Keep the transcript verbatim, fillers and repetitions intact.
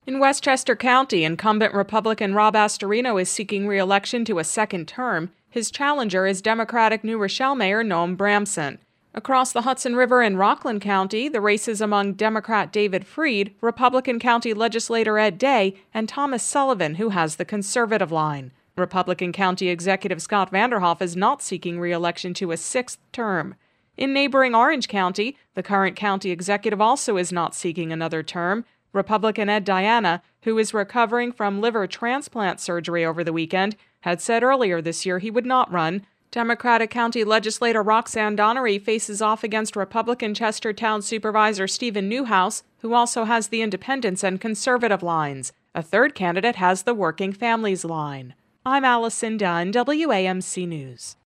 In Westchester County, incumbent Republican Rob Astorino is seeking re-election to a second term. His challenger is Democratic New Rochelle Mayor Noam Bramson. Across the Hudson River in Rockland County, the race is among Democrat David Freed, Republican County Legislator Ed Day, and Thomas Sullivan, who has the conservative line. Republican County Executive Scott Vanderhoff is not seeking re-election to a sixth term. In neighboring Orange County, the current county executive also is not seeking another term. Republican Ed Diana, who is recovering from liver transplant surgery over the weekend, had said earlier this year he would not run. Democratic County Legislator Roxanne Donnery faces off against Republican Chestertown Supervisor Stephen Newhouse, who also has the independents and conservative lines. A third candidate has the working families line. I'm Allison Dunn, W A M C News.